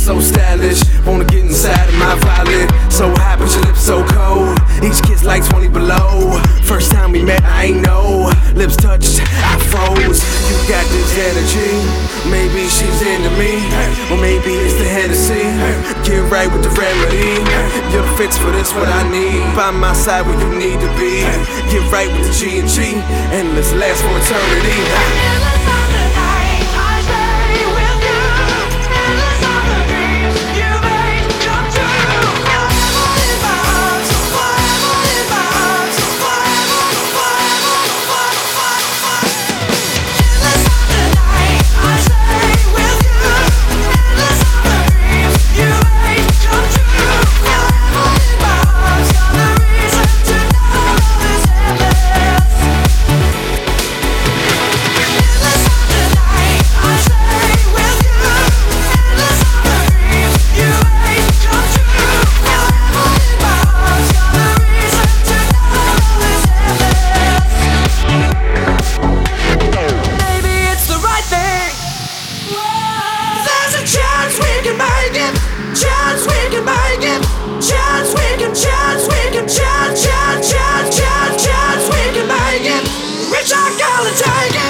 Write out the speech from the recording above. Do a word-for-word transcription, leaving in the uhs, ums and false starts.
so stylish. Wanna get inside of my violet. So hot, but your lips so cold. Each kiss like twenty below. First time we met, I ain't know. Lips touched, I froze. You got this energy. Maybe she's into me, or maybe it's the Hennessy. Get right with the remedy. You're the fix for this, what I need. By my side where you need to be. Get right with the G and G, and let's last for eternity. Chance we can make it. Chance we can, chance we can, chance, chance, chance, chance, chance we can make it. Rich, I gotta take it.